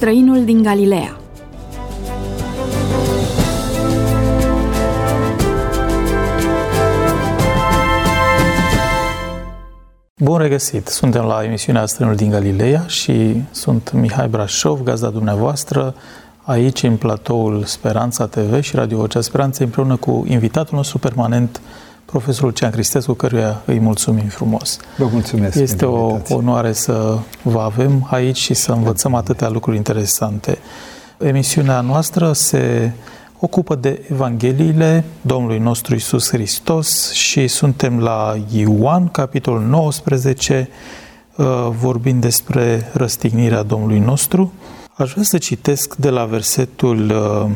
Străinul din Galileea. Bun regăsit! Suntem la emisiunea Străinul din Galileea și sunt Mihai Brașov, gazda dumneavoastră, aici în platoul Speranța TV și Radio Vocea Speranței, împreună cu invitatul nostru permanent, profesorul Lucian Cristescu, căruia îi mulțumim frumos. Vă mulțumesc. Este o onoare să vă avem aici și să învățăm atâtea lucruri interesante. Emisiunea noastră se ocupă de Evangheliile Domnului nostru Iisus Hristos și suntem la Ioan, capitolul 19, vorbind despre răstignirea Domnului nostru. Aș vrea să citesc de la versetul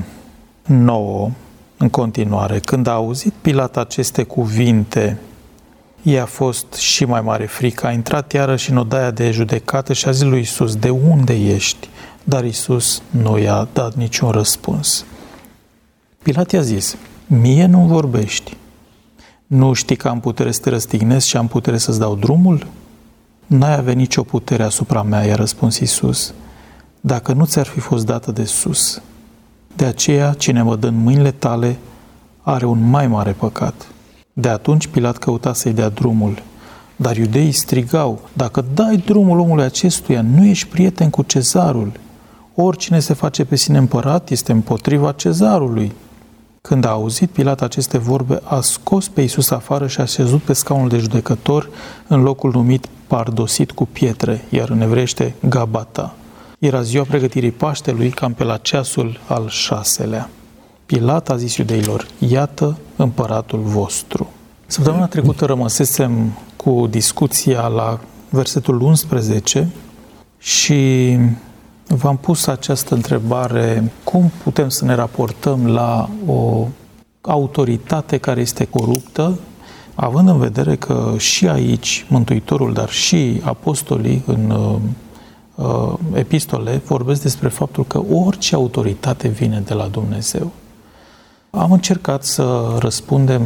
9 în continuare. Când a auzit Pilat aceste cuvinte, i-a fost și mai mare frică. A intrat iarăși în odaia de judecată și a zis lui Iisus: de unde ești? Dar Iisus nu i-a dat niciun răspuns. Pilat i-a zis: mie nu vorbești? Nu știi că am putere să te răstignesc și am putere să-ți dau drumul? N-ai avea nicio putere asupra mea, i-a răspuns Iisus, dacă nu ți-ar fi fost dată de sus. De aceea, cine mă dă în mâinile tale are un mai mare păcat. De atunci Pilat căuta să-i dea drumul, dar iudeii strigau: dacă dai drumul omului acestuia, nu ești prieten cu cezarul. Oricine se face pe sine împărat este împotriva cezarului. Când a auzit Pilat aceste vorbe, a scos pe Iisus afară și a șezut pe scaunul de judecător în locul numit Pardosit cu pietre, iar în evreiește Gabata. Era ziua pregătirii Paștelui, cam pe la ceasul al 6-lea. Pilat a zis iudeilor: iată împăratul vostru. Săptămâna trecută rămăsesem cu discuția la versetul 11 și v-am pus această întrebare: cum putem să ne raportăm la o autoritate care este coruptă, având în vedere că și aici Mântuitorul, dar și apostolii în epistole vorbesc despre faptul că orice autoritate vine de la Dumnezeu. Am încercat să răspundem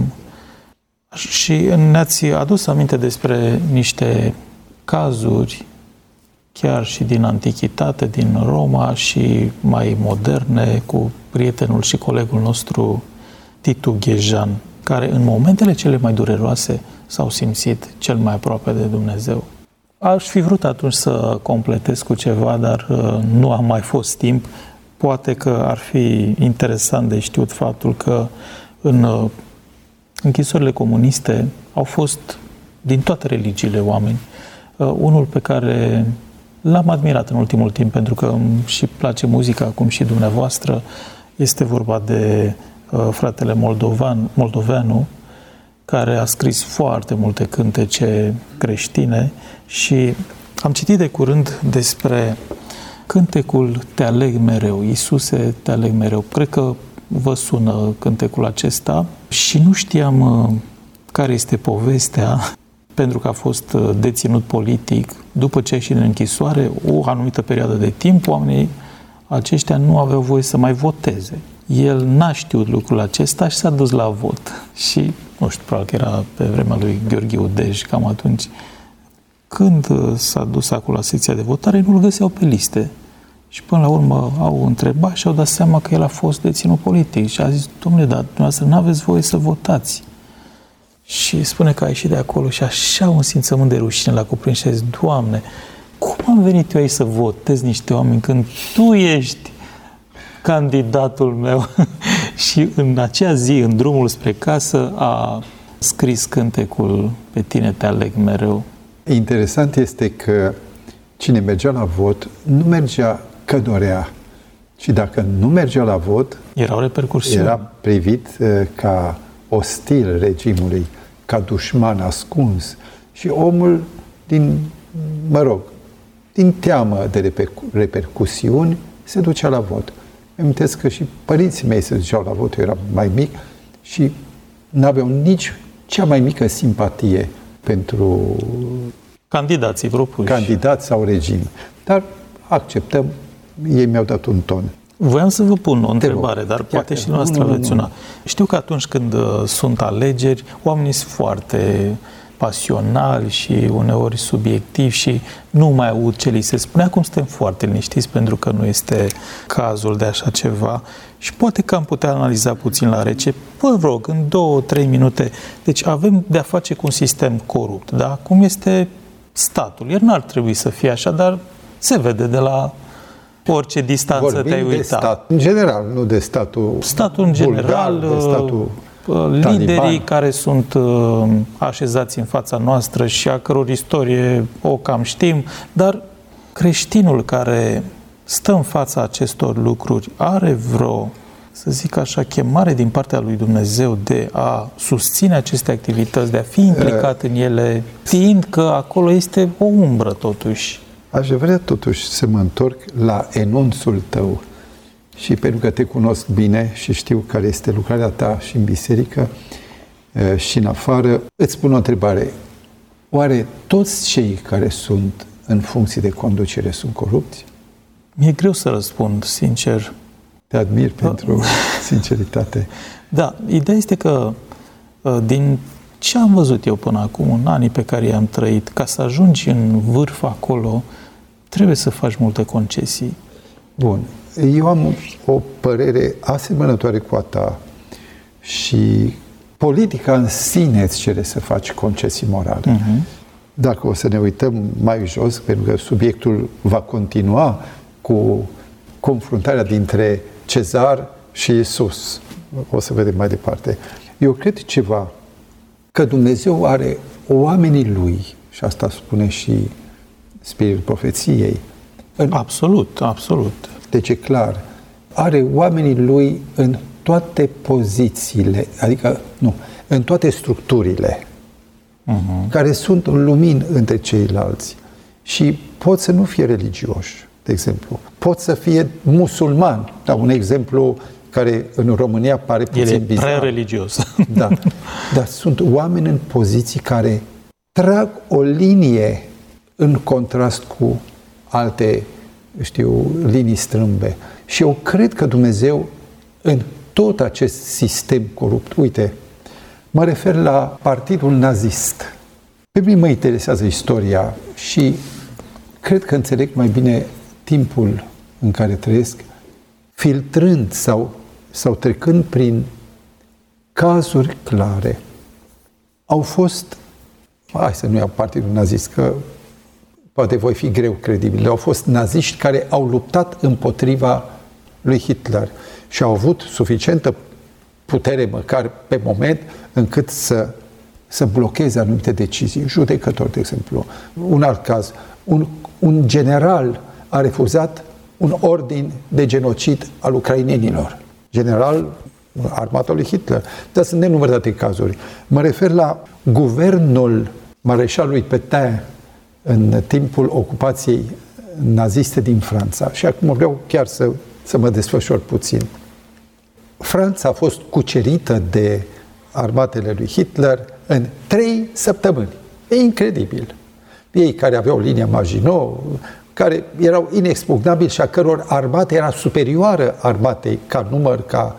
și ne-ați adus aminte despre niște cazuri chiar și din antichitate, din Roma și mai moderne, cu prietenul și colegul nostru Titu Ghejan, care în momentele cele mai dureroase s-au simțit cel mai aproape de Dumnezeu. Aș fi vrut atunci să completez cu ceva, dar nu a mai fost timp. Poate că ar fi interesant de știut faptul că în închisorile comuniste au fost din toate religiile oameni. Unul pe care l-am admirat în ultimul timp, pentru că îmi și place muzica, cum și dumneavoastră, este vorba de fratele Moldoveanu, care a scris foarte multe cântece creștine și am citit de curând despre cântecul Te aleg mereu, Iisuse, te aleg mereu. Cred că vă sună cântecul acesta și nu știam care este povestea, pentru că a fost deținut politic. După ce a ieșit din închisoare, o anumită perioadă de timp, oamenii aceștia nu aveau voie să mai voteze. El n-a știut lucrul acesta și s-a dus la vot. Și, nu știu, probabil că era pe vremea lui Gheorghe Udej, cam atunci. Când s-a dus acolo la secția de votare, nu-l găseau pe liste. Și până la urmă au întrebat și au dat seama că el a fost deținut politic. Și a zis: domnule, dar dumneavoastră n-aveți voie să votați. Și spune că a ieșit de acolo și așa un simțământ de rușine l-a cuprins și a zis: Doamne, cum am venit eu aici să votez niște oameni când Tu ești candidatul meu? Și în acea zi, în drumul spre casă, a scris cântecul Pe tine te aleg mereu. Interesant este că cine mergea la vot nu mergea că dorea, și dacă nu mergea la vot, erau repercursiuni. Era privit ca ostil regimului, ca dușman ascuns. Și omul, din teamă de repercusiuni, se ducea la vot. Îmi amintesc că și părinții mei se duceau la vot, eu eram mai mic și n-aveau nici cea mai mică simpatie pentru candidații propuși, candidați sau regim. Dar acceptăm, ei mi-au dat un ton. Voiam să vă pun o întrebare, dar poate și noastră aveți una. Știu că atunci când sunt alegeri, oamenii sunt foarte pasionali și uneori subiectivi și nu mai aud ce li se spune. Acum suntem foarte liniștiți pentru că nu este cazul de așa ceva și poate că am putea analiza puțin la rece. Vă rog, în 2-3 minute. Deci avem de-a face cu un sistem corupt, da? Cum este statul. El n-ar trebui să fie așa, dar se vede de la orice distanță. Vorbim te-ai uitat. De stat, în general, nu de statul în general, bulgar, de statul liderii taliban, care sunt așezați în fața noastră și a căror istorie o cam știm, dar creștinul care stă în fața acestor lucruri are vreo, să zic așa, chemare din partea lui Dumnezeu de a susține aceste activități, de a fi implicat în ele, știind că acolo este o umbră totuși. Aș vrea totuși să mă întorc la enunțul tău și pentru că te cunosc bine și știu care este lucrarea ta și în biserică și în afară, îți pun o întrebare. Oare toți cei care sunt în funcții de conducere sunt corupți? Mi-e greu să răspund, sincer. Te admir pentru sinceritate. Da, ideea este că din ce am văzut eu până acum, în anii pe care i-am trăit, ca să ajungi în vârf acolo, trebuie să faci multe concesii. Bun. Eu am o părere asemănătoare cu a ta și politica în sine îți cere să faci concesii morale. Dacă o să ne uităm mai jos, pentru că subiectul va continua cu confruntarea dintre Cezar și Iisus. O să vedem mai departe. Eu cred ceva, că Dumnezeu are oamenii Lui, și asta spune și Spiritul Profeției. Absolut, absolut. Deci e clar, are oamenii Lui în toate pozițiile, adică, nu, în toate structurile, care sunt lumini între ceilalți. Și pot să nu fie religioși, de exemplu. Pot să fie musulman. Da, un exemplu care în România pare puțin bizar. El e prea religios. Da. Dar sunt oameni în poziții care trag o linie în contrast cu alte, linii strâmbe. Și eu cred că Dumnezeu, în tot acest sistem corupt, uite, mă refer la partidul nazist. Pe mine mă interesează istoria și cred că înțeleg mai bine timpul în care trăiesc, filtrând sau trecând prin cazuri clare. Au fost, hai să nu iau partidul nazist, că poate voi fi greu credibil, au fost naziști care au luptat împotriva lui Hitler și au avut suficientă putere, măcar pe moment, încât să blocheze anumite decizii. Judecători, de exemplu. Un alt caz, un general a refuzat un ordin de genocid al ucrainenilor. General armata lui Hitler. Dar sunt nenumărate cazuri. Mă refer la guvernul mareșalului Pétain în timpul ocupației naziste din Franța. Și acum vreau chiar să mă desfășor puțin. Franța a fost cucerită de armatele lui Hitler în 3 săptămâni. E incredibil. Ei care aveau linia Maginot, care erau inexpugnabili și a căror armată era superioară armatei ca număr, ca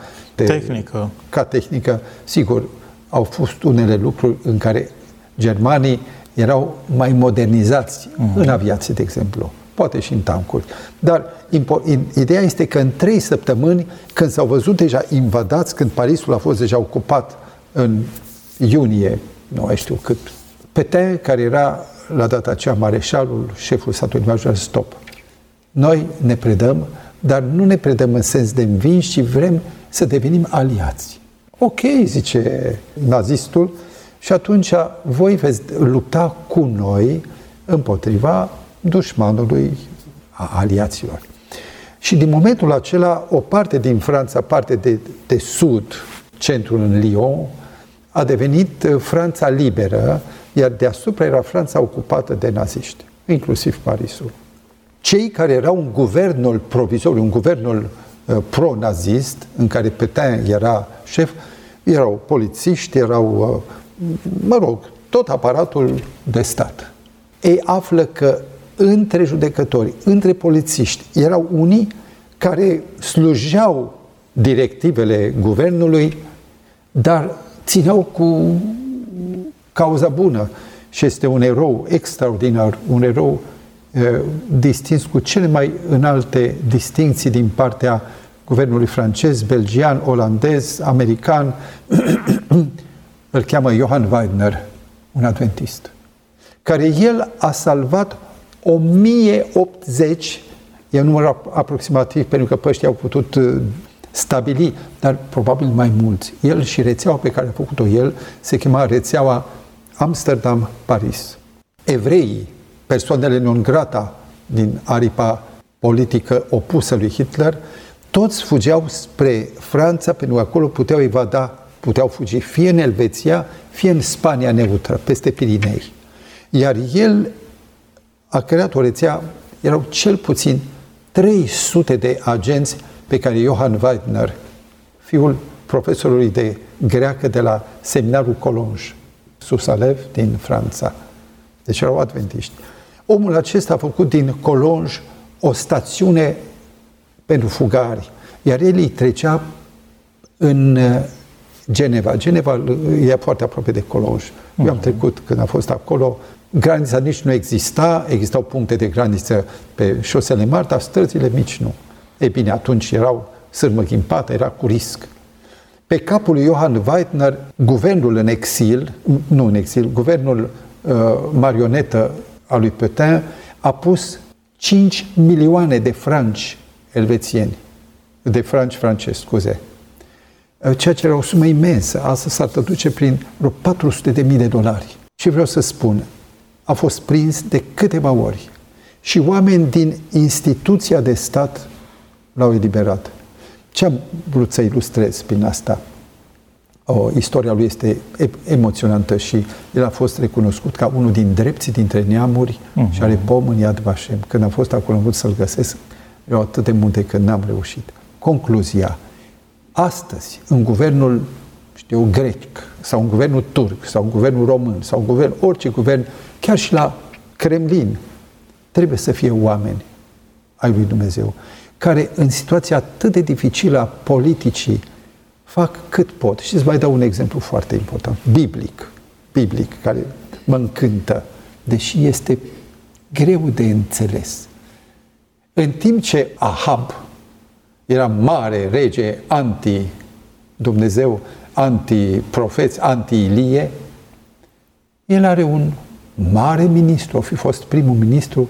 tehnică. Sigur, au fost unele lucruri în care germanii erau mai modernizați în aviație, de exemplu. Poate și în tancuri. Dar ideea este că în 3 săptămâni, când s-au văzut deja invadați, când Parisul a fost deja ocupat în iunie, nu mai știu cât, Pétain, care era la data aceea mareșalul, șeful statului major, stop. Noi ne predăm, dar nu ne predăm în sens de învinși, ci vrem să devenim aliați. Ok, zice nazistul, și atunci voi veți lupta cu noi împotriva dușmanului, a aliaților. Și din momentul acela, o parte din Franța, parte de sud, centrul în Lyon, a devenit Franța liberă, iar deasupra era Franța ocupată de naziști, inclusiv Parisul. Cei care erau în guvernul provizoriu, în guvernul pro-nazist, în care Pétain era șef, erau polițiști, erau, tot aparatul de stat. Ei află că între judecători, între polițiști, erau unii care slujeau directivele guvernului, dar țineau cu cauza bună și este un erou extraordinar, un erou distins cu cele mai înalte distincții din partea guvernului francez, belgian, olandez, american. Îl cheamă Johann Weidner, un adventist, care el a salvat 1080, e un număr aproximativ, pentru că pe ăștia au putut stabili, dar probabil mai mulți. El și rețeaua pe care a făcut-o el se chema rețeaua Amsterdam-Paris. Evreii, persoanele non grata din aripa politică opusă lui Hitler, toți fugeau spre Franța, pentru că acolo puteau evada, puteau fugi fie în Elveția, fie în Spania neutră, peste Pirinei. Iar el a creat o rețea, erau cel puțin 300 de agenți pe care Johann Weidner, fiul profesorului de greacă de la seminarul Collonges, Susalev din Franța, deci erau adventiști. Omul acesta a făcut din Collonges o stațiune pentru fugari, iar el îi trecea în Geneva. Geneva e foarte aproape de Collonges. Eu am trecut când am fost acolo. Granița nici nu exista, existau puncte de graniță pe șosele mari, dar străzile mici nu. Ei bine, atunci erau sârmă ghimpată, era cu risc. Pe capul lui Johann Weidner, guvernul în exil, nu în exil, guvernul marionetă al lui Pétain a pus 5 milioane de franci elvețieni, de franci francezi, scuze. Ceea ce era o sumă imensă. Asta s-ar traduce prin vreo $400.000. Și vreau să spun, a fost prins de câteva ori. Și oameni din instituția de stat l-au eliberat. Ce am vrut să ilustrez prin asta? Istoria lui este emoționantă și el a fost recunoscut ca unul din drepții dintre neamuri și are pom în Yad Vashem. Când am fost acolo, am vrut să-l găsesc, erau atât de multe că n-am reușit. Concluzia. Astăzi, în guvernul, grec, sau în guvernul turc, sau în guvernul român, sau în guvern, orice guvern, chiar și la Kremlin, trebuie să fie oameni ai lui Dumnezeu, care în situația atât de dificilă a politicii fac cât pot. Și îți mai dau un exemplu foarte important, biblic, care mă încântă, deși este greu de înțeles. În timp ce Ahab era mare rege anti-Dumnezeu, anti-profeți, anti-Ilie, el are un mare ministru, a fi fost primul ministru,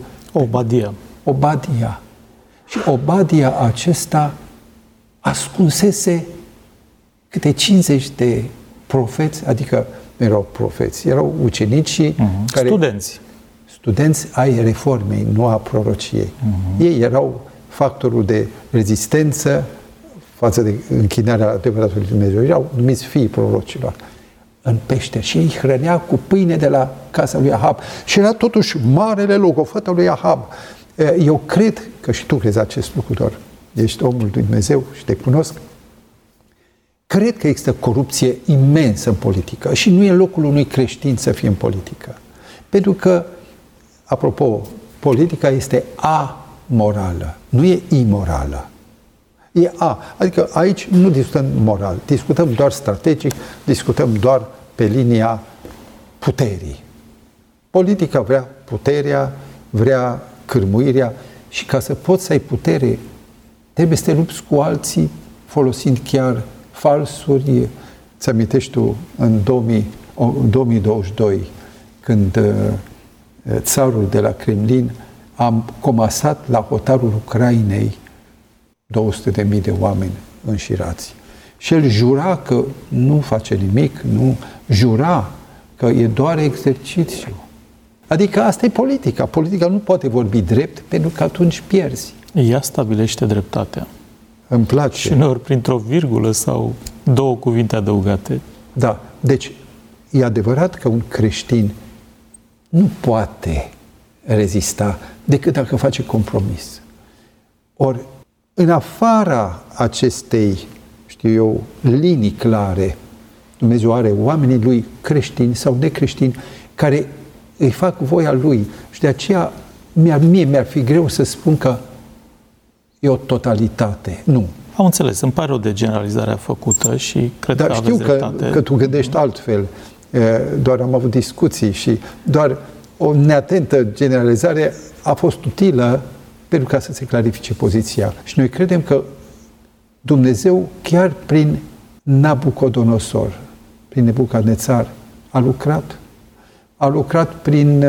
Obadia. Și Obadia acesta ascunsese câte 50 de profeți, adică erau profeți, erau ucenicii care... Studenți ai reformei, nu a prorociei. Ei erau factorul de rezistență față de închinarea adevăratului Dumnezeu. Erau numiți fiii prorocilor în peșteri și ei hrănea cu pâine de la casa lui Ahab. Și era totuși marele logofăt al lui Ahab. Eu cred că și tu crezi acest lucru, doar ești omul lui Dumnezeu și te cunosc. Cred că există corupție imensă în politică și nu e locul unui creștin să fie în politică. Pentru că, apropo, politica este amorală, nu e imorală. E adică aici nu discutăm moral, discutăm doar strategic, discutăm doar pe linia puterii. Politica vrea puterea, vrea cârmuirea și ca să poți să ai putere, trebuie să te lupți cu alții folosind chiar falsuri. Ți amintești tu în 2022, când țarul de la Kremlin a comasat la hotarul Ucrainei 200.000 de oameni înșirați. Și el jura că nu face nimic, nu jura că e doar exercițiu. Adică asta e politica. Politica nu poate vorbi drept, pentru că atunci pierzi. Ea stabilește dreptatea. Îmi place. Și uneori printr-o virgulă sau două cuvinte adăugate. Da. Deci, e adevărat că un creștin nu poate rezista decât dacă face compromis. Ori, în afara acestei, linii clare, Dumnezeu are oamenii lui creștini sau necreștini care îi fac voia lui. Și de aceea mie mi-ar fi greu să spun că e o totalitate. Nu. Am înțeles, îmi pare o de generalizarea făcută și cred că aveți dreptate. Dar știu că tu gândești altfel. doar am avut discuții și doar o neatentă generalizare a fost utilă pentru ca să se clarifice poziția. Și noi credem că Dumnezeu, chiar prin Nabucodonosor, prin Nebucadnețar, a lucrat prin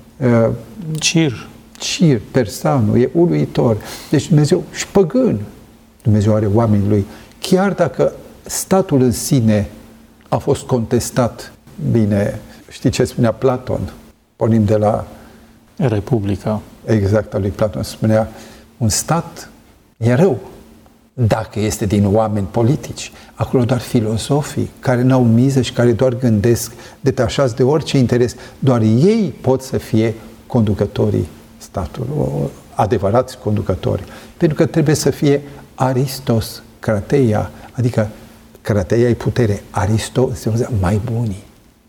Cir, persanul, e uluitor. Deci Dumnezeu, și păgân, Dumnezeu are oamenii lui. Chiar dacă statul în sine a fost contestat, bine, știi ce spunea Platon? Pornim de la Republica. Exact, al lui Platon spunea, un stat e rău dacă este din oameni politici. Acolo doar filozofii care n-au miză și care doar gândesc, detașați de orice interes, doar ei pot să fie conducătorii statului, adevărați conducători. Pentru că trebuie să fie Aristos, Crateia, adică Crateia e putere, Aristo înseamnă mai bunii.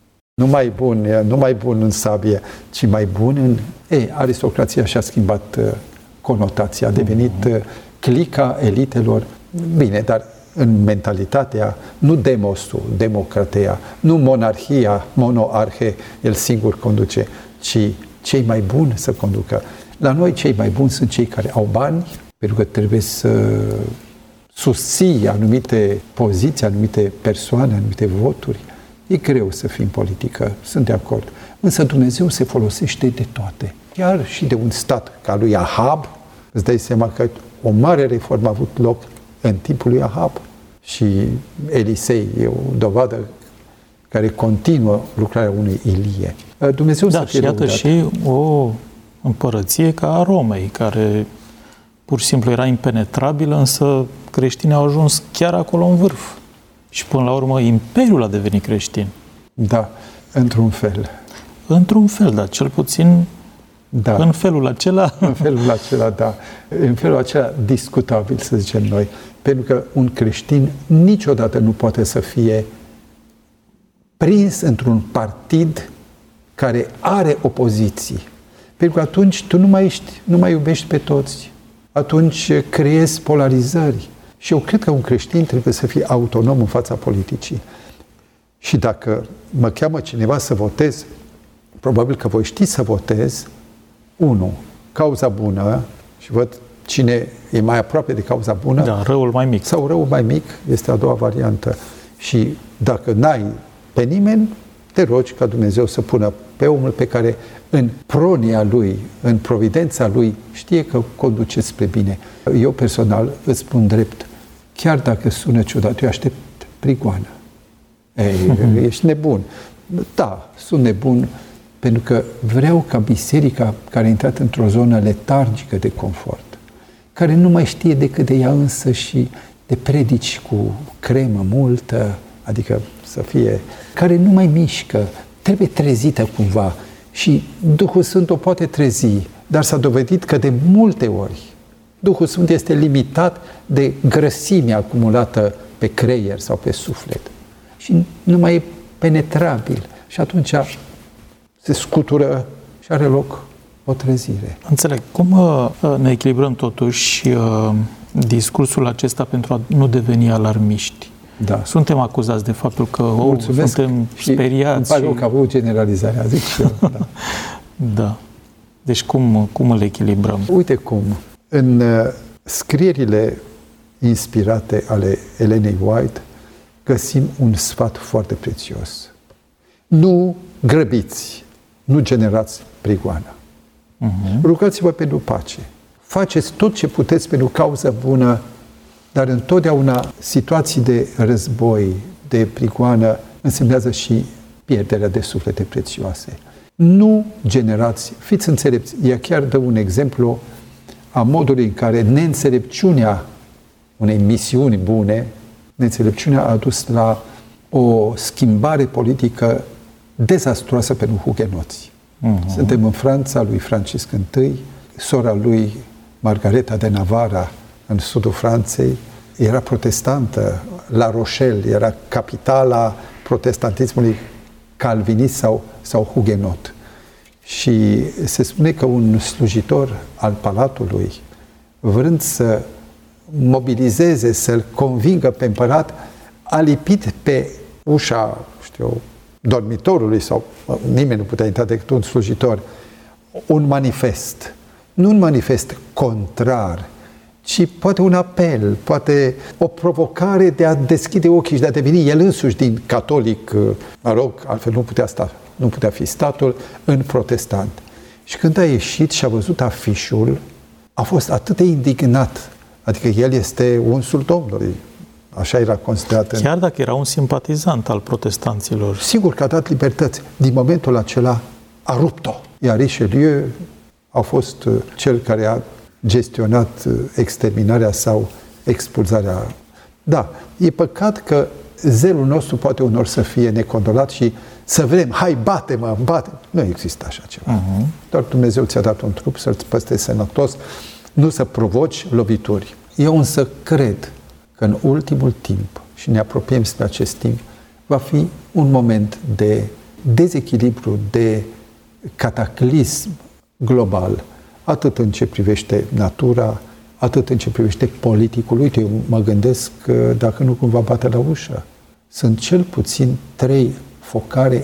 Nu mai bun în sabie, ci mai bun în... aristocrația și-a schimbat conotația, a devenit clica elitelor. Bine, dar în mentalitatea, nu demosul, democrateia, nu monarhia, monoarhe, el singur conduce, ci cei mai buni să conducă. La noi cei mai buni sunt cei care au bani, pentru că trebuie să susții anumite poziții, anumite persoane, anumite voturi. E greu să fii în politică, sunt de acord. Însă Dumnezeu se folosește de toate. Chiar și de un stat ca lui Ahab, îți dai seama că o mare reformă a avut loc în timpul lui Ahab. Și Elisei e o dovadă care continuă lucrarea unui Ilie. Dumnezeu să fie iată și o împărăție ca a Romei, care pur și simplu era impenetrabilă, însă creștinii au ajuns chiar acolo în vârf. Și până la urmă Imperiul a devenit creștin. Da, într-un fel. Într-un fel, dar cel puțin în felul acela. În felul acela, da. În felul acela discutabil, să zicem noi. Pentru că un creștin niciodată nu poate să fie prins într-un partid care are opoziții. Pentru că atunci tu nu mai iubești pe toți. Atunci creezi polarizări. Și eu cred că un creștin trebuie să fie autonom în fața politicii. Și dacă mă cheamă cineva să votez, probabil că voi ști să votez, cauza bună, și văd cine e mai aproape de cauza bună. Da, răul mai mic. Sau răul mai mic este a doua variantă. Și dacă n-ai pe nimeni, te rogi ca Dumnezeu să pună pe omul pe care în pronia lui, în providența lui, știe că conduce spre bine. Eu personal îți spun drept, chiar dacă sună ciudat, eu aștept prigoană. Ești nebun. Da, sunt nebun pentru că vreau ca biserica care a intrat într-o zonă letargică de confort, care nu mai știe decât de ea însă și de predici cu cremă multă, adică să fie, care nu mai mișcă, trebuie trezită cumva. Și Duhul Sfânt o poate trezi, dar s-a dovedit că de multe ori Duhul Sfânt este limitat de grăsimea acumulată pe creier sau pe suflet. Și nu mai e penetrabil. Și atunci se scutură și are loc o trezire. Înțeleg. Cum ne echilibrăm totuși discursul acesta pentru a nu deveni alarmiști? Da. Suntem acuzați de faptul că suntem speriați. Îmi pare că am avut generalizarea, zic și eu. Da. Da. Deci cum îl echilibrăm? Uite cum. În scrierile inspirate ale Elenei White găsim un sfat foarte prețios. Nu grăbiți, nu generați prigoană. Rugați-vă pentru pace. Faceți tot ce puteți pentru cauză bună, dar întotdeauna situații de război, de prigoană, însemnează și pierderea de suflete prețioase. Nu generați, fiți înțelepți. Ea chiar dă un exemplu a modului în care neînțelepciunea unei misiuni bune, neînțelepciunea a dus la o schimbare politică dezastruoasă pentru hugenoți. Suntem în Franța lui Francisc I, sora lui Margareta de Navarra, în sudul Franței, era protestantă. La Rochelle era capitala protestantismului calvinist sau hugenot. Și se spune că un slujitor al palatului, vrând să mobilizeze, să-l convingă pe împărat, a lipit pe ușa, dormitorului sau nimeni nu putea intra decât un slujitor, un manifest. Nu un manifest contrar, ci poate un apel, poate o provocare de a deschide ochii și de a deveni el însuși din catolic, altfel nu putea fi statul, în protestant. Și când a ieșit și a văzut afișul, a fost atât de indignat. Adică el este unsul Domnului. Așa era considerat. Chiar dacă era un simpatizant al protestanților. Sigur că a dat libertăți. Din momentul acela a rupt-o. Iar Richelieu a fost cel care a gestionat exterminarea sau expulzarea. Da, e păcat că zelul nostru poate unor să fie necontrolat și să vrem, hai, bate-mă, bate. Nu există așa ceva. Doar Dumnezeu ți-a dat un trup să-l păstrezi sănătos, nu să provoci lovituri. Eu însă cred că în ultimul timp, și ne apropiem spre acest timp, va fi un moment de dezechilibru, de cataclism global, atât în ce privește natura, atât în ce privește politicul. Uite, eu mă gândesc că dacă nu cumva bate la ușă. Sunt cel puțin 3 focare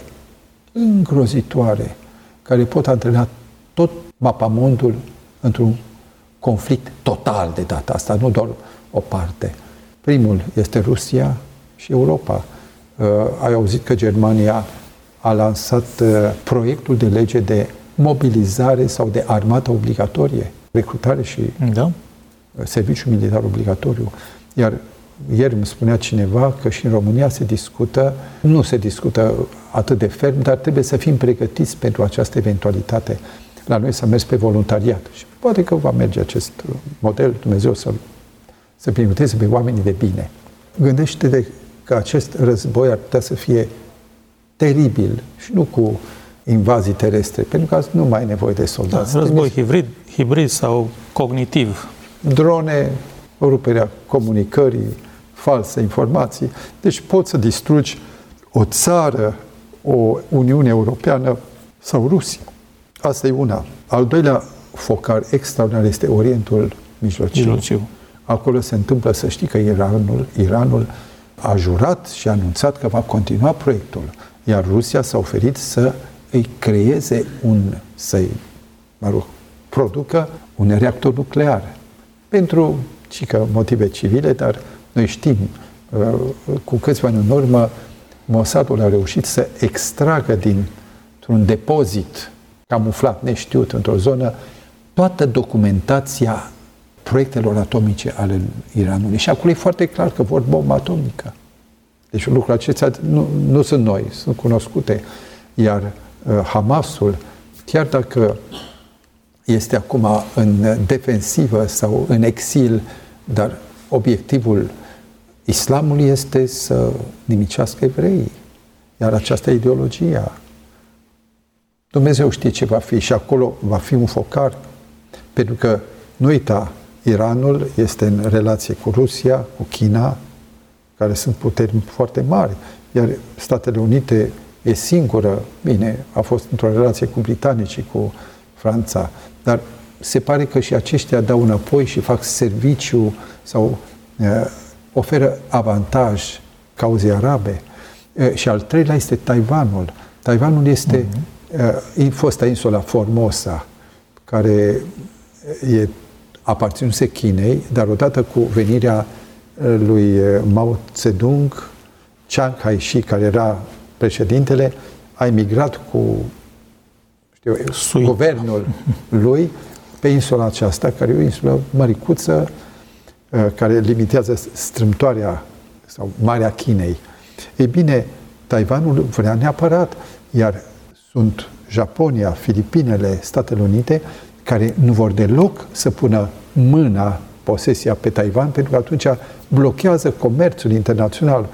îngrozitoare care pot antrena tot mapamondul într-un conflict total de data asta, nu doar o parte. Primul este Rusia și Europa. Ai auzit că Germania a lansat proiectul de lege de mobilizare sau de armată obligatorie, recrutare și serviciu militar obligatoriu. Iar ieri îmi spunea cineva că și în România nu se discută atât de ferm, dar trebuie să fim pregătiți pentru această eventualitate. La noi s-a mers pe voluntariat și poate că va merge acest model, Dumnezeu să binecuvânteze pe oamenii de bine. Gândește-te că acest război ar putea să fie teribil și nu cu invazii terestre, pentru că azi nu mai ai nevoie de soldați. Da, război hibrid sau cognitiv. Drone, ruperea comunicării, false informații. Deci poți să distrugi o țară, o Uniune Europeană sau Rusia. Asta e una. Al doilea focar extraordinar este Orientul Mijlociu. Acolo se întâmplă, să știi, că Iranul a jurat și a anunțat că va continua proiectul, iar Rusia s-a oferit să îi creeze producă un reactor nuclear. Pentru motive civile, dar noi știm, cu câțiva ani în urmă, Mossadul a reușit să extragă dintr-un depozit camuflat, neștiut, într-o zonă, toată documentația proiectelor atomice ale Iranului. Și acolo e foarte clar că vor bombă atomică. Deci lucrurile acestea nu sunt noi, sunt cunoscute. Iar Hamasul, chiar dacă este acum în defensivă sau în exil, dar obiectivul islamului este să nimicească evreii. Iar aceasta e ideologia. Dumnezeu știe ce va fi și acolo va fi un focar. Pentru că, nu uita, Iranul este în relație cu Rusia, cu China, care sunt puteri foarte mari. Iar Statele Unite e singură, bine, a fost într-o relație cu britanicii, cu Franța, dar se pare că și aceștia dau înapoi și fac serviciu sau oferă avantaj cauzei arabe. Și al treilea este Taiwanul. Taiwanul este fosta insula Formosa, care aparținuse Chinei, dar odată cu venirea lui Mao Zedong, Chiang Kai-shek, care era președintele, a emigrat cu guvernul lui pe insula aceasta, care e o insulă măricuță, care limitează strâmtoarea sau Marea Chinei. Ei bine, Taiwanul vrea neapărat, iar sunt Japonia, Filipinele, Statele Unite, care nu vor deloc să pună mâna, posesia pe Taiwan, pentru că atunci blochează comerțul internațional.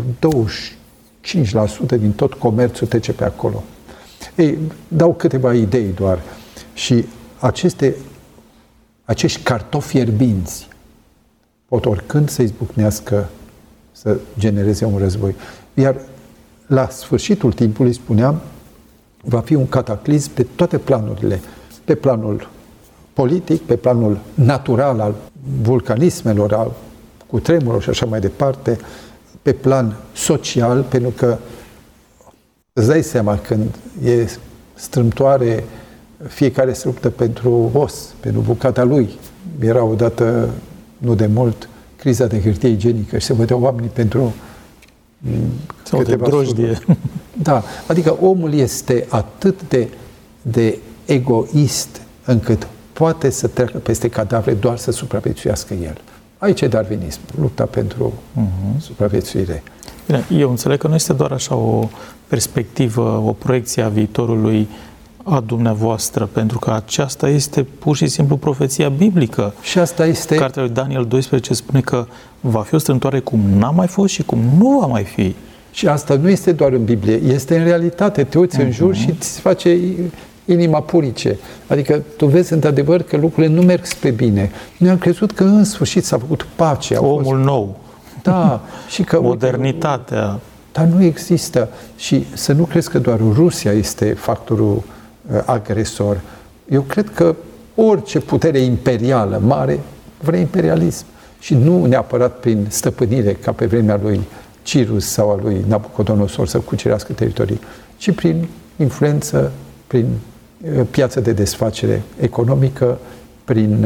25% din tot comerțul trece pe acolo. Ei, dau câteva idei doar. Și acești cartofi fierbinți pot oricând să izbucnească, să genereze un război. Iar la sfârșitul timpului, spuneam, va fi un cataclism de toate planurile. Pe planul politic, pe planul natural al vulcanismelor, al cutremurilor și așa mai departe, pe plan social, pentru că îți dai seama când e strâmtoare, fiecare se luptă pentru os, pentru bucata lui. Era odată, nu de mult, criza de hârtie igienică și se băteau oamenii pentru sau de drojdie. Da, adică omul este atât de egoist încât poate să treacă peste cadavre doar să supraviețuiască el. Aici e darwinism, lupta pentru supraviețuire. Bine, eu înțeleg că nu este doar așa o perspectivă, o proiecție a viitorului a dumneavoastră, pentru că aceasta este pur și simplu profeția biblică. Și asta este... Cartea lui Daniel 12 spune că va fi o strâmtoare cum n-a mai fost și cum nu va mai fi. Și asta nu este doar în Biblie, este în realitate. Te uiți în jur și îți face inima purice. Adică tu vezi într-adevăr că lucrurile nu merg spre bine. Noi am crezut că în sfârșit s-a făcut pace. Omul nou. Da. Și că, modernitatea. Dar nu există. Și să nu crezi că doar Rusia este factorul agresor. Eu cred că orice putere imperială mare vrea imperialism. Și nu neapărat prin stăpânire, ca pe vremea lui Cirus sau a lui Nabucodonosor să cucerească teritorii, ci prin influență, prin piață de desfacere economică, prin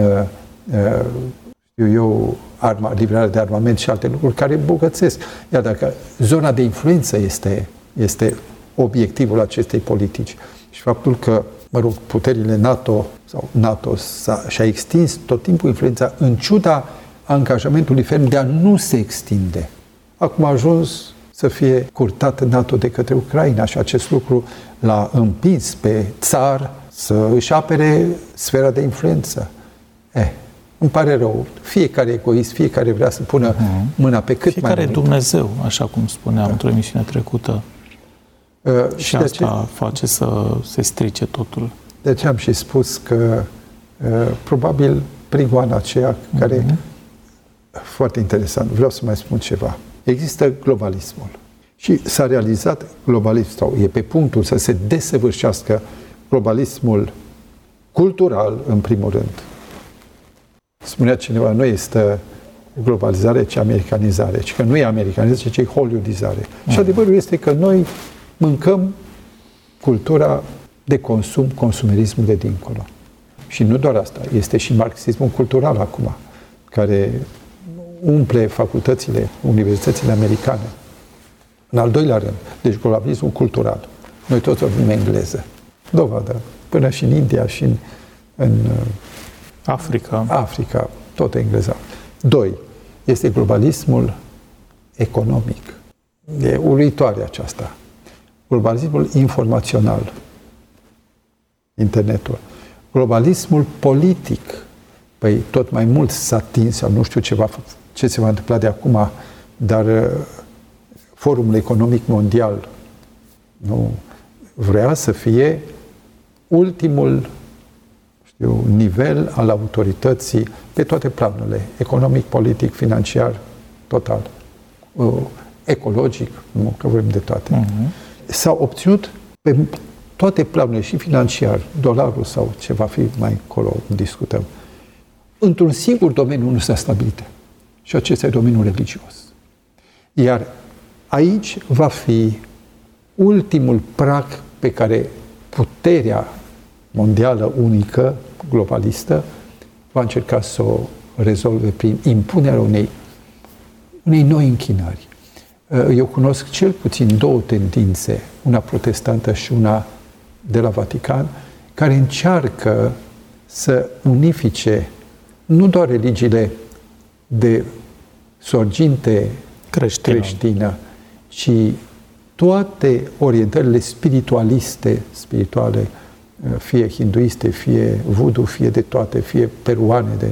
livrarea de armament și alte lucruri care îmbogățesc. Iar dacă zona de influență este obiectivul acestei politici și faptul că, puterile NATO și-a extins tot timpul influența în ciuda angajamentului ferm de a nu se extinde. Acum a ajuns să fie curtat NATO de către Ucraina și acest lucru l-a împins pe țar să își apere sfera de influență. Îmi pare rău. Fiecare egoist, fiecare vrea să pună mâna pe cât fiecare mai mult. Dumnezeu, așa cum spuneam într-o emisiune trecută. Și asta face să se strice totul. De aceea am și spus că probabil prigoana aceea care... Foarte interesant. Vreau să mai spun ceva. Există globalismul. Și s-a realizat globalismul, sau e pe punctul să se desăvârșească globalismul cultural, în primul rând. Spunea cineva, nu este globalizare, ci americanizare. Ci că nu e americanizare, ci e hollywoodizare. Și adevărul este că noi mâncăm cultura de consum, consumerismul de dincolo. Și nu doar asta, este și marxismul cultural acum, care umple facultățile, universitățile americane. În al doilea rând, deci globalismul cultural. Noi toți vorbim engleză. Dovadă. Până și în India și în Africa, tot engleza. 2. Este globalismul economic. E uluitoare aceasta. Globalismul informațional. Internetul. Globalismul politic. Păi tot mai mult s-a atins, sau nu știu ce se va întâmpla de acum, dar Forumul Economic Mondial nu vrea să fie ultimul nivel al autorității pe toate planurile, economic, politic, financiar, total, ecologic, nu, că vorbim de toate. S-au obținut pe toate planurile, și financiar, dolarul sau ce va fi mai încolo, discutăm, într-un singur domeniu nu s-a stabilit. Și acesta e domeniul religios. Iar aici va fi ultimul prag pe care puterea mondială unică, globalistă, va încerca să o rezolve prin impunerea unei noi închinări. Eu cunosc cel puțin 2 tendințe, una protestantă și una de la Vatican, care încearcă să unifice nu doar religiile de sorginte creștină, ci toate orientările spirituale, fie hinduiste, fie voodoo, fie de toate, fie peruane, de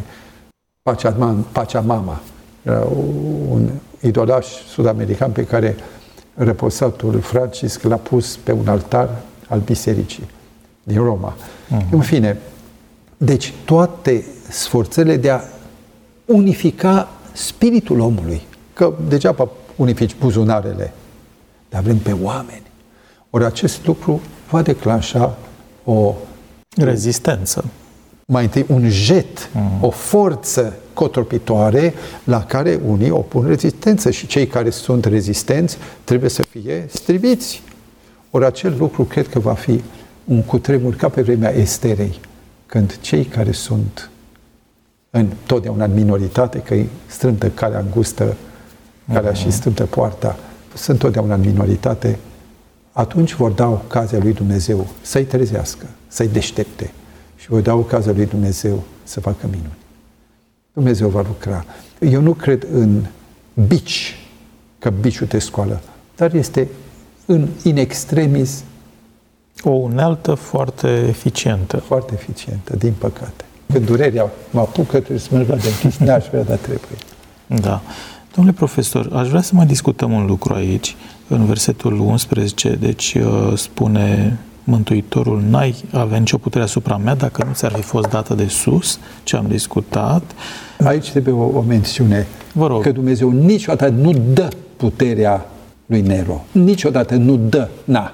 Pachamama, un idolaș sud-american pe care răposatul Francisc l-a pus pe un altar al bisericii din Roma. În fine, deci toate sforțările de a unifica spiritul omului, că degeaba unifici buzunarele, dar vrem pe oameni. Ori acest lucru va declanșa o rezistență. Mai întâi un jet, o forță cotropitoare la care unii opun rezistență și cei care sunt rezistenți trebuie să fie striviți. Ori acel lucru cred că va fi un cutremur ca pe vremea Esterei, când cei care sunt întotdeauna în minoritate, că îi strâmtă calea îngustă, calea și strâmtă poarta, sunt totdeauna în minoritate, atunci vor da ocazia lui Dumnezeu să-i trezească, să-i deștepte și vor da ocazia lui Dumnezeu să facă minuni. Dumnezeu va lucra. Eu nu cred în bici, că biciul te scoală, dar este in extremis o unealtă foarte eficientă. Foarte eficientă, din păcate. Când durerea mă apucă, trebuie să merg la dentist, n-aș vrea, dar trebuie. Da. Domnule profesor, aș vrea să mai discutăm un lucru aici, în versetul 11, deci spune Mântuitorul, n-ai avea nicio putere asupra mea dacă nu ți-ar fi fost dată de sus, ce am discutat. Aici trebuie o mențiune, Vă rog. că Dumnezeu niciodată nu dă puterea lui Nero. Niciodată nu dă,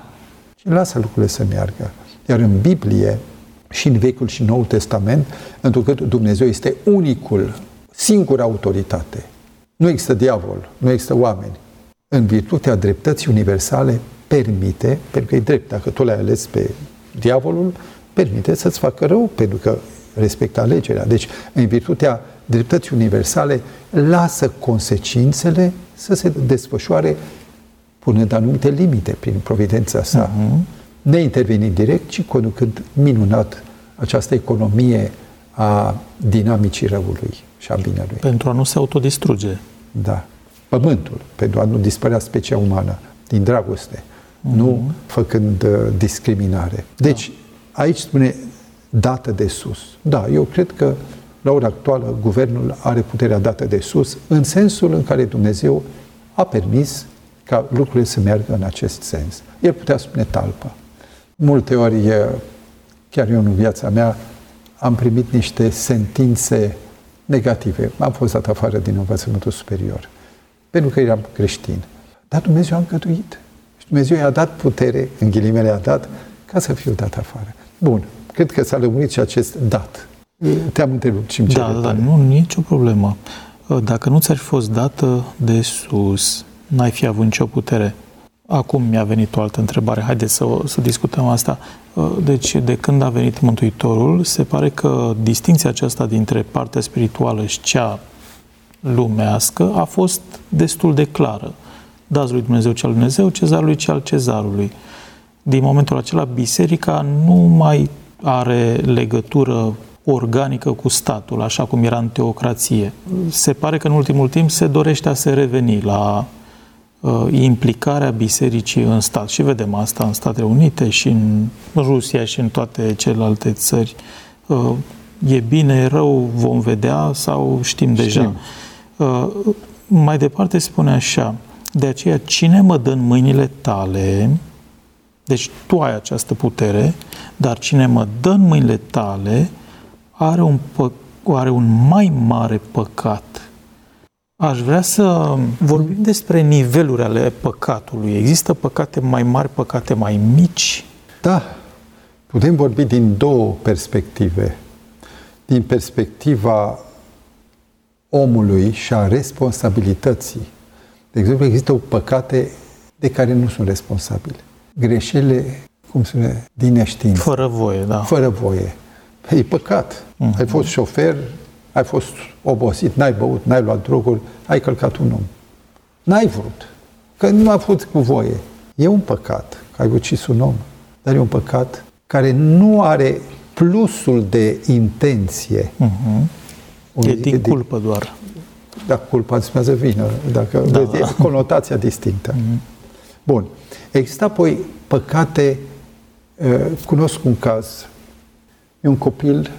și lasă lucrurile să meargă. Iar în Biblie, și în Vechiul și Noul Testament, întrucât Dumnezeu este unicul, singura autoritate. Nu există diavol, nu există oameni. În virtutea dreptății universale, permite, pentru că e drept, dacă tu l-ai ales pe diavolul, permite să-ți facă rău, pentru că respectă alegerea. Deci, în virtutea dreptății universale, lasă consecințele să se desfășoare punând anumite limite prin providența sa. Neintervenind direct, ci conducând minunat această economie a dinamicii răului și a binelui. Pentru a nu se autodistruge. Da. Pământul, pentru a nu dispărea specia umană, din dragoste, nu făcând discriminare. Deci, aici spune dată de sus. Da, eu cred că la ora actuală guvernul are puterea dată de sus, în sensul în care Dumnezeu a permis ca lucrurile să meargă în acest sens. El putea spune talpă. Multe ori, chiar eu în viața mea, am primit niște sentințe negative. Am fost dat afară din învățământul superior, pentru că eram creștin. Dar Dumnezeu a încătuit. Și Dumnezeu i-a dat putere, în ghilimele a dat, ca să fiu dat afară. Bun, cred că s-a lămurit și acest dat. Te-am întrebat și-mi cere Da, nu, nicio problemă. Dacă nu ți-ar fi fost dată de sus, n-ai fi avut nicio putere. Acum mi-a venit o altă întrebare. Haideți să discutăm asta. Deci, de când a venit Mântuitorul, se pare că distinția aceasta dintre partea spirituală și cea lumească a fost destul de clară. Dați lui Dumnezeu ce al Dumnezeu, cezarului ce al cezarului. Din momentul acela, biserica nu mai are legătură organică cu statul, așa cum era în teocrație. Se pare că în ultimul timp se dorește a se reveni la implicarea bisericii în stat. Și vedem asta în Statele Unite și în Rusia și în toate celelalte țări. E bine, e rău, vom vedea sau știm deja. Mai departe spune așa, de aceea cine mă dă în mâinile tale, deci tu ai această putere, dar cine mă dă în mâinile tale are un mai mare păcat. Aș vrea să vorbim despre niveluri ale păcatului. Există păcate mai mari, păcate mai mici? Da. Putem vorbi din două perspective. Din perspectiva omului și a responsabilității. De exemplu, există păcate de care nu sunt responsabile. Greșelile, cum se spune, din neștiință. Fără voie, da. Fără voie. E păcat. Ai fost șofer, ai fost obosit, n-ai băut, n-ai luat droguri, ai călcat un om. N-ai vrut. Că nu a fost cu voie. E un păcat că ai ucis un om, dar e un păcat care nu are plusul de intenție. E din culpă doar. Da, culpa înseamnă vină, dacă vezi, e conotația distinctă. Bun. Există apoi păcate, cunosc un caz, e un copil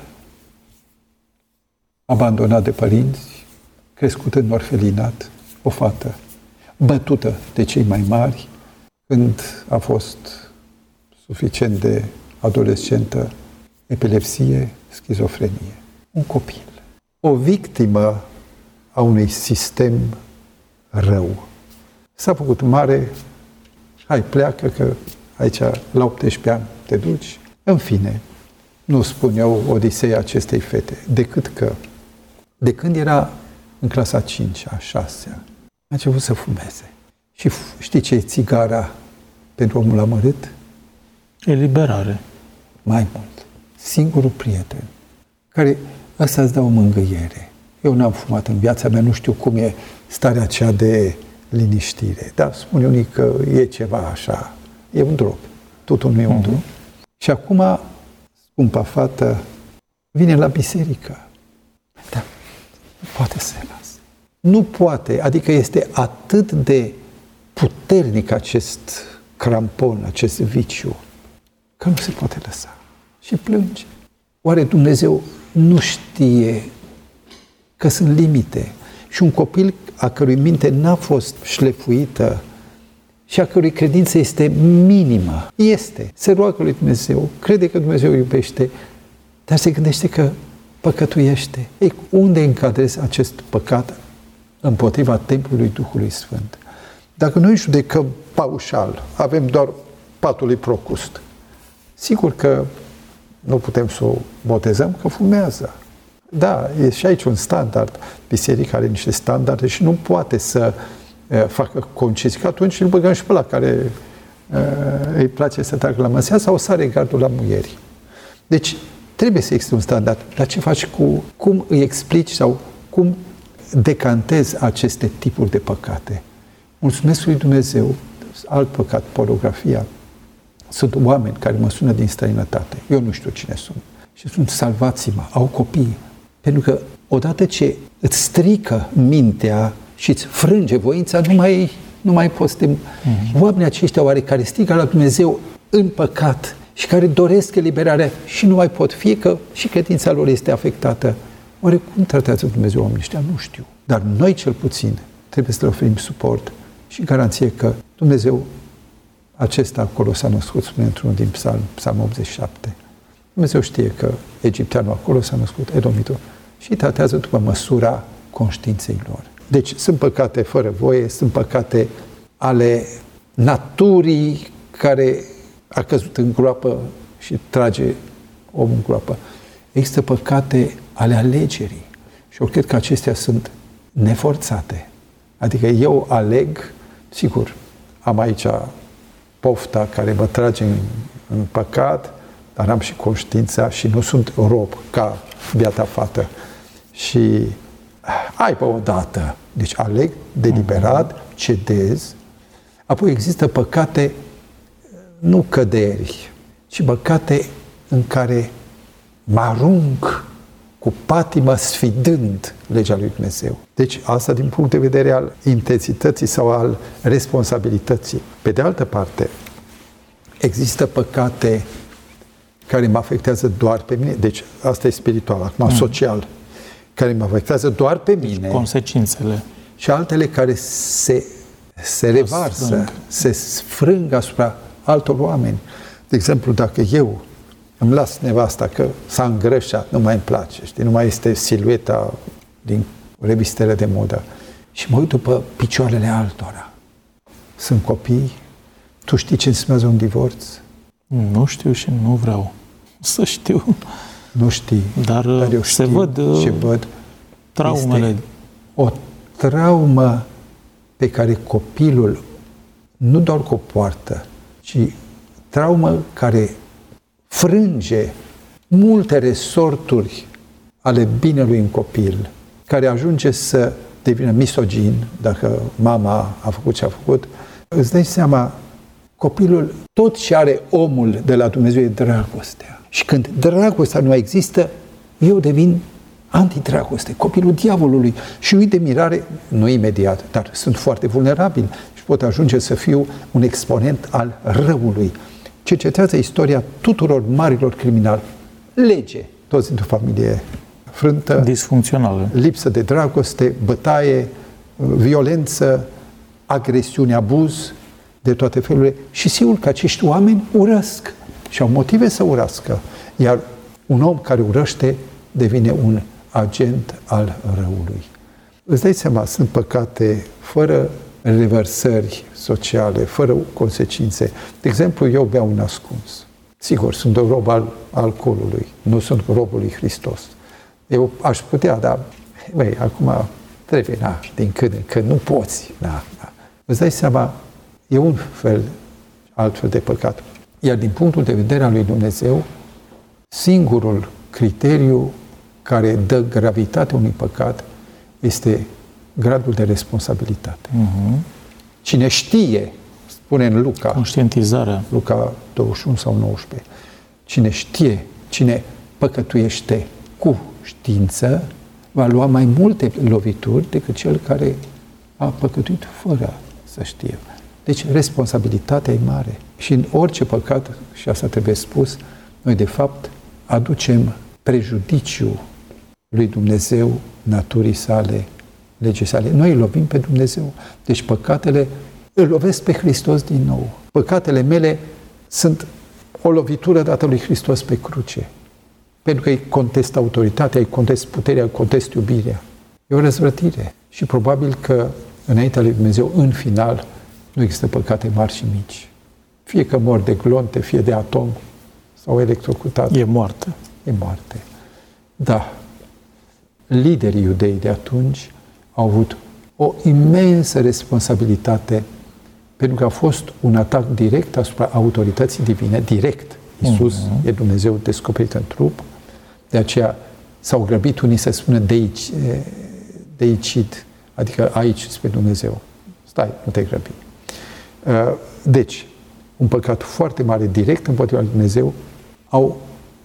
abandonat de părinți, crescut în orfelinat, o fată bătută de cei mai mari, când a fost suficient de adolescentă, epilepsie, schizofrenie. Un copil. O victimă a unui sistem rău. S-a făcut mare, hai, pleacă, că aici la 18 ani te duci. În fine, nu spun eu odiseea acestei fete, decât că de când era în clasa 5-a, 6-a, a început să fumeze. Și știi ce e țigara pentru omul amărât? Eliberare. Mai mult. Singurul prieten care ăsta îți dă o mângâiere. Eu n-am fumat în viața mea, nu știu cum e starea aceea de liniștire. Dar spune unii că e ceva așa. E un drog. Totul nu e un drog. Și acum, scumpa fată, vine la biserică. Dar nu poate să se lasă. Nu poate. Adică este atât de puternic acest crampon, acest viciu, că nu se poate lăsa. Și plânge. Oare Dumnezeu nu știe că sunt limite? Și un copil a cărui minte n-a fost șlefuită și a cărui credință este minimă, se roagă lui Dumnezeu, crede că Dumnezeu iubește, dar se gândește că păcătuiește. Ei, unde încadrezi acest păcat împotriva templului Duhului Sfânt? Dacă noi judecăm paușal, avem doar patul lui Procust, sigur că nu putem să o botezăm, că fumează. Da, e și aici un standard. Biserica are niște standarde și nu poate să facă concesii, că atunci îl băgăm și pe ăla care îi place să tragă la măsea sau sare gardul la muieri. Deci trebuie să existe un standard. Dar ce faci cum îi explici sau cum decantezi aceste tipuri de păcate? Mulțumesc lui Dumnezeu, alt păcat, pornografia. Sunt oameni care mă sună din străinătate. Eu nu știu cine sunt. Și sunt salvați-mă, au copii. Pentru că odată ce îți strică mintea și îți frânge voința, nu mai poți să te... Oamenii aceștia oare care strigă la Dumnezeu în păcat și care doresc eliberarea și nu mai pot, fie că și credința lor este afectată, oare cum tratează Dumnezeu oamenii ăștia? Nu știu. Dar noi cel puțin trebuie să le oferim suport și garanție că Dumnezeu acesta acolo s-a născut, spune într-unul din Psalm 87. Dumnezeu știe că egipteanul acolo s-a născut, edomitul, și tratează după măsura conștiinței lor. Deci sunt păcate fără voie, sunt păcate ale naturii care a căzut în groapă și trage omul în groapă. Există păcate ale alegerii și eu cred că acestea sunt neforțate. Adică eu aleg, sigur, am aici pofta care mă trage în păcat, dar am și conștiința și nu sunt rob ca biata fată. Și aibă o dată. Deci aleg deliberat, cedez. Apoi există păcate, nu căderi, ci păcate în care mă arunc cu patimă sfidând legea lui Dumnezeu. Deci asta din punct de vedere al intensității sau al responsabilității. Pe de altă parte, există păcate care mă afectează doar pe mine. Deci asta e spiritual, acum social, care mă afectează doar pe mine. Consecințele. Și altele care se revarsă, se sfrâng asupra altor oameni. De exemplu, dacă eu îmi las nevasta că s-a îngrășat, nu mai îmi place, știi, nu mai este silueta din revistele de modă și mă uit după picioarele altora. Sunt copii. Tu știi ce înseamnă un divorț? Nu știu și nu vreau să știu. Nu știi. Dar eu se văd traumele. Este o traumă pe care copilul nu doar că o poartă, ci traumă care frânge multe resorturi ale binelui în copil, care ajunge să devină misogin, dacă mama a făcut ce a făcut. Îți dai seama, copilul, tot ce are omul de la Dumnezeu e dragostea. Și când dragostea nu există, eu devin antidragoste, copilul diavolului. Și nu-i de mirare, nu imediat, dar sunt foarte vulnerabili și pot ajunge să fiu un exponent al răului. Cercetează istoria tuturor marilor criminali. Lege, toți într-o familie frântă, disfuncțională, lipsă de dragoste, bătaie, violență, agresiune, abuz, de toate felurile. Și sigur că acești oameni urăsc și au motive să urască. Iar un om care urăște devine un agent al răului. Îți dai seama, sunt păcate fără reversări sociale, fără consecințe. De exemplu, eu beau un ascuns. Sigur, sunt un rob al alcoolului, nu sunt robul lui Hristos. Eu aș putea, dar, acum trebuie, din când în când, nu poți. Îți dai seama, e un fel altfel de păcat. Iar din punctul de vedere al lui Dumnezeu, singurul criteriu care dă gravitate unui păcat este gradul de responsabilitate. Cine știe, spune în Luca, conștientizarea. Luca 21 sau 19, cine știe, cine păcătuiește cu știință, va lua mai multe lovituri decât cel care a păcătuit fără să știe. Deci responsabilitatea e mare. Și în orice păcat, și asta trebuie spus, noi de fapt aducem prejudiciu lui Dumnezeu, naturii sale, legii sale. Noi îl lovim pe Dumnezeu. Deci păcatele îl lovesc pe Hristos din nou. Păcatele mele sunt o lovitură dată lui Hristos pe cruce. Pentru că îi contest autoritatea, îi contest puterea, îi contest iubirea. E o răzvrătire. Și probabil că înaintea lui Dumnezeu, în final, nu există păcate mari și mici. Fie că mor de glonte, fie de atom sau electrocutat. E moarte. E moarte. Da. Liderii iudei de atunci au avut o imensă responsabilitate pentru că a fost un atac direct asupra autorității divine, direct. Iisus e Dumnezeu descoperit în trup, de aceea s-au grăbit unii să spună deicid, adică aici spre Dumnezeu. Stai, nu te grăbi. Deci, un păcat foarte mare direct împotriva lui Dumnezeu, au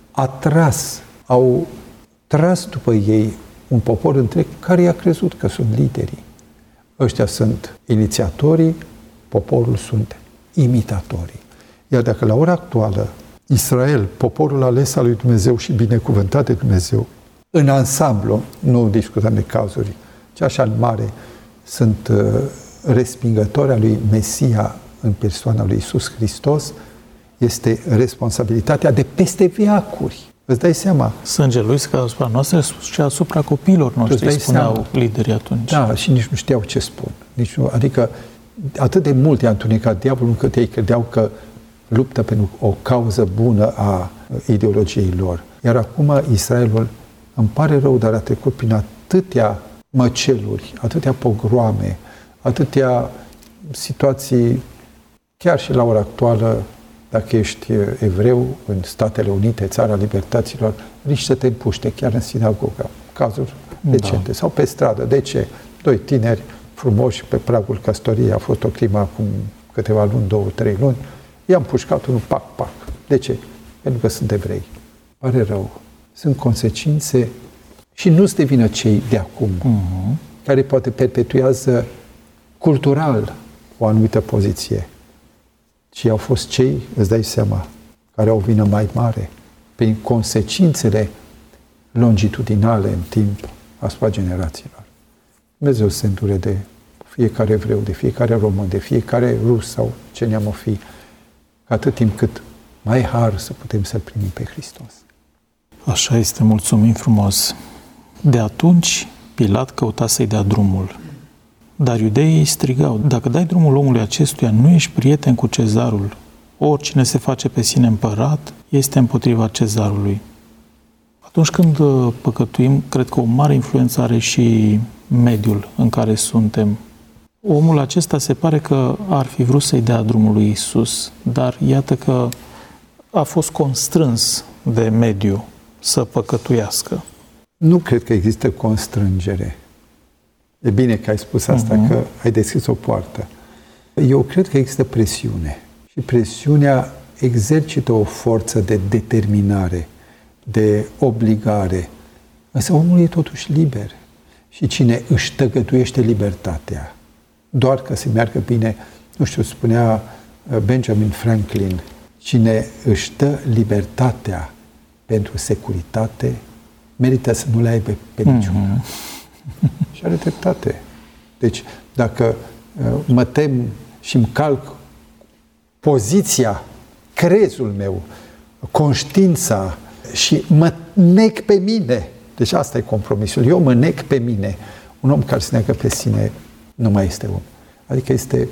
tras după ei un popor întreg care i-a crezut că sunt liderii. Ăștia sunt inițiatorii, poporul sunt imitatorii. Iar dacă la ora actuală Israel, poporul ales al lui Dumnezeu și binecuvântat de Dumnezeu, în ansamblu, nu discutăm de cazuri, ci așa în mare, sunt respingători al lui Mesia în persoana lui Iisus Hristos, este responsabilitatea de peste veacuri. Îți dai seama? Sângele lui scade asupra noastră și asupra copiilor noștri, spuneau liderii atunci. Da, și nici nu știau ce spun. Adică atât de mult i-a întunecat diavolul încât ei credeau că luptă pentru o cauză bună a ideologiei lor. Iar acum Israelul, îmi pare rău, dar a trecut prin atâtea măceluri, atâtea pogroame, atâtea situații, chiar și la ora actuală, dacă ești evreu în Statele Unite, țara libertăților, riști să te împuște chiar în sinagogă. Cazuri recente. Sau pe stradă. De ce? Doi tineri frumoși pe pragul căsătoriei, a fost o crimă acum câteva luni, 2-3 luni, i-am împușcat unul, pac. De ce? Pentru că sunt evrei. Pare rău. Sunt consecințe și nu-ți de vină cei de acum, care poate perpetuează cultural o anumită poziție. Și au fost cei, îți dai seama, care au vină mai mare prin consecințele longitudinale în timp asupra generațiilor. Dumnezeu se îndure de fiecare evreu, de fiecare român, de fiecare rus sau ce ne-am o fi, atât timp cât mai e har să putem să-L primim pe Hristos. Așa este, mulțumim frumos. De atunci, Pilat căuta să-i dea drumul. Dar iudeii strigau, dacă dai drumul omului acestuia, nu ești prieten cu cezarul. Oricine se face pe sine împărat, este împotriva cezarului. Atunci când păcătuim, cred că o mare influență are și mediul în care suntem. Omul acesta se pare că ar fi vrut să-i dea drumul lui Iisus, dar iată că a fost constrâns de mediu să păcătuiască. Nu cred că există constrângere. E bine că ai spus asta, că ai deschis o poartă. Eu cred că există presiune. Și presiunea exercită o forță de determinare, de obligare. Însă omul e totuși liber. Și cine își tăgăduiește libertatea, doar ca să meargă bine, nu știu, spunea Benjamin Franklin, cine își dă libertatea pentru securitate, merită să nu le aibă pe niciuna. Și are dreptate. Deci, dacă mă tem și îmi calc poziția, crezul meu, conștiința și mă nec pe mine, deci asta e compromisul, eu mă nec pe mine. Un om care se neagă pe sine nu mai este om. Adică este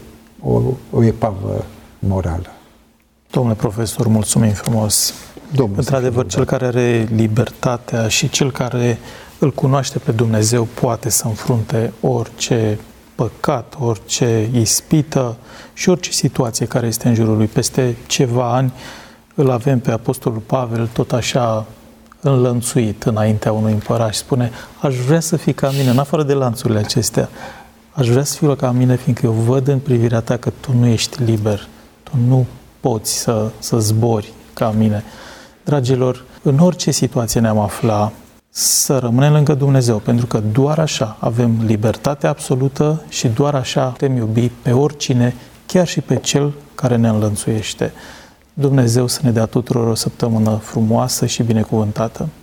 o epavă morală. Domnule profesor, mulțumim frumos. Într-adevăr, cel care are libertatea și cel care îl cunoaște pe Dumnezeu poate să înfrunte orice păcat, orice ispită și orice situație care este în jurul lui. Peste ceva ani îl avem pe Apostolul Pavel tot așa înlănțuit înaintea unui împărat și spune: aș vrea să fii ca mine, în afară de lanțurile acestea, aș vrea să fiu ca mine, fiindcă eu văd în privirea ta că tu nu ești liber, tu nu poți să zbori ca mine. Dragilor, în orice situație ne-am afla, să rămânem lângă Dumnezeu, pentru că doar așa avem libertate absolută și doar așa putem iubi pe oricine, chiar și pe cel care ne înlănțuiește. Dumnezeu să ne dea tuturor o săptămână frumoasă și binecuvântată.